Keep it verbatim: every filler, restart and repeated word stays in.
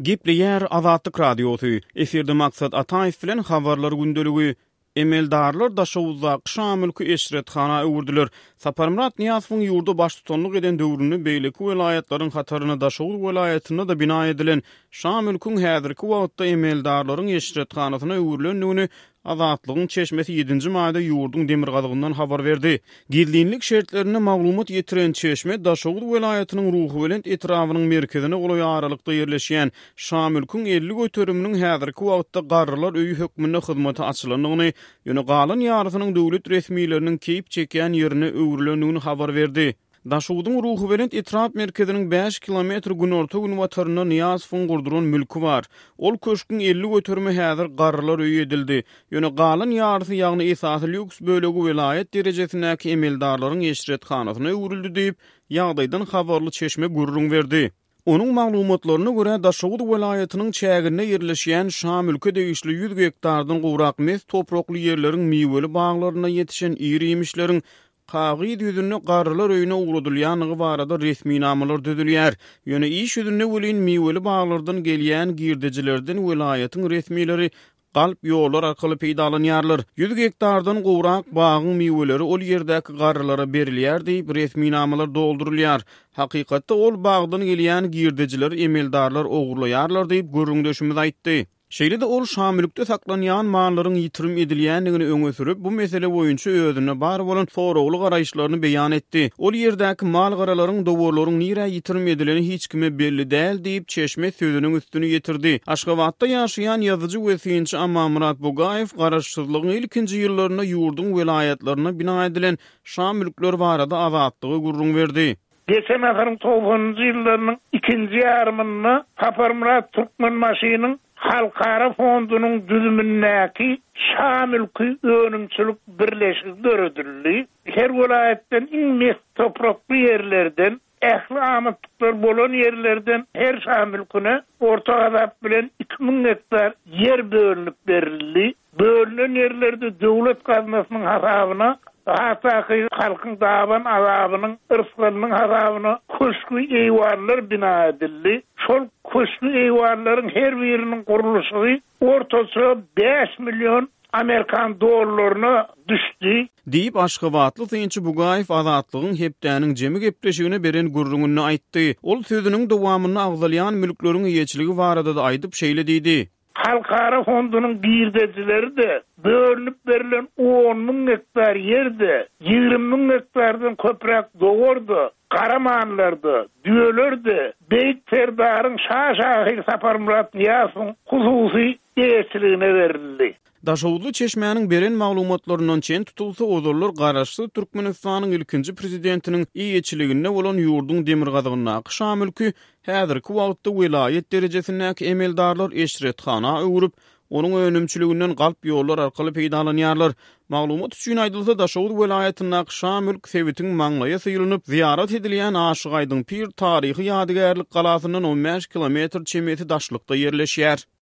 Gipli yer Azatlyk radiosu. Eferde maksat Ataýew bilen habarlar gündöligi. Emeldarlar daşawuzda Şamylky eşretxana öwürdiler. Saparmurat Niýazowyň ýurdu baş tutanlyk eden döwrüni beýleki welayatlaryň hataryna daşawuz welaýatyna da bina edilen Şamylkyň häzirki wagtda emeldarlaryň eşretxanasyna öwürlendigini Azatlygyň çeşmesi ýedinji maýda ýurduň demirgazygyndan habar berdi. Gildiňlik şertlerine maglumat ýetiren çeşme Daşawuz welaýatynyň ruhy bilen etrawynyň merkezine golaý aralykda ýerleşýän Şamylkyň elli götürüminiň häzirki wagtda garrylar öýü hökmünde hyzmata açylandygyny, ýöne galan ýarysynyň döwlet resmiýetleriniň keýip çekýän ýerine öwürlendigini habar berdi. Daşawudyň ruhy bilen etrap merkeziniň beş kilometr günorta gün wataryna Niýazowyň gurduran mülki bar. Ol köşküň elli götürme häzir garrylar öýü edildi. Ýöne galan ýarysy ýagny esasy lüks bölegi welayet derejesindäki emeldarlaryň eşretxanasyna öwrüldi diýip ýagdaýdan habarly çeşme gurrun berdi. Onuň maglumatlaryna görä Daşawuz welaýatynyň çägine ýerleşýän Şamylky degişli yüz hektardan gowrak mes toprakly ýerleriň miweli baglaryna ýetişen iri ýemişleriň Qagyd ýüzüne garrylar öýüne ugrudylýanyny barada resmi namalar düzülýär. Ýöne iş ýüzüne welin miweli baglardan gelýän girdejilerden welaýatyň resmiýetleri galp ýollar arkaly peýdalanýarlar. yüz hektardan gowrak bagyň miweleri ol ýerdäki garrylara berilýär diýip resmi namalar doldurulýar. Hakykatda ol bagdan gelýän girdejiler emeldarlar ogurlaýarlar diýip görüňdeşimiz aýtdy. Şeýle-de ol Şamylykda saklanýan mallaryň ýitirim edilýändigini öňe sürüp, bu mesele boýunça özüne bar bolan soragly garaýşlaryny beýan etdi. Ol ýerdäki mal garalaryň dowarlaryň nire ýitirim edileni hiç kime belli däl diýip çeşme sözüniň üstüni ýetirdi. Aşgabatda ýaşaýan ýazyjy we synçy Amamrat Bugaýew garaşsyzlygyň ilkinji ýyllaryna ýurduň welayatlaryna bina edilen Şamylkler barada azatlygy gurrun berdi. Geçen asyrın toğuzuncu ýyllarynyň ikinji ýarmyny Saparmurat Türkmenmaşynyň Halkara fondunyň düzümindäki Şamylky önümçilik birleşigi döredildi. Her welaýatdan iň mes toprakly ýerlerden, ähli amatlyklary bolan ýerlerden her Şamylkyna orta azap bilen iki ming hektar ýer bölünip berildi. Bölünen ýerlerde döwlet gaznasynyň hasabyna Hasaky halkyň daban azabynyň ırslanyň hasabyna köşkü eýwarlar bina edildi. Şol köşkü eýwarlaryň her biriniň gurulşy ortaça beş milyon Amerikan dollaryna düşdi. Diýip Aşgabatly synçy Bugaýew azatlygyň hepdäniň jemi gepleşigine beren gurrunyny aýtdy. Ol sözüniň dowamyny agzalýan mülkleriň ýeçiligi barada da aýdyp şeýle diýdi. Halkara fondunyň girdejileri de bölünip berilen on ming hektar ýerde ýygrimi ming hektardan köprek dogordy, garamanlardy, düýelerdi. Beýik terdaryň şaşahy Saparmurat Niýazowyň hususy ýeçiligine berildi. Daşawuzly çeşmäniň beren maglumatlarynyň çen tutulsa ozurlar garaşsy Türkmenistanyň ilkinji prezidentiniň ýeçiligine bolan ýurduň demirgazygyna Şamylky häzirki wagtda welayet derejesindäki emeldarlar eşretxana öwürüp, onuň önümçiliginden galp ýollar arkaly peýdalanýarlar. Maglumat üçin aýdylsa Daşawuz welaýatynyň Şamylk sewitiň maňlaýa syýrylyp ziyaret edilýän Aşygaýdyň pir taryhy ýadygärlik galasyndan on beş kilometr çemeti daşlykda ýerleşýär.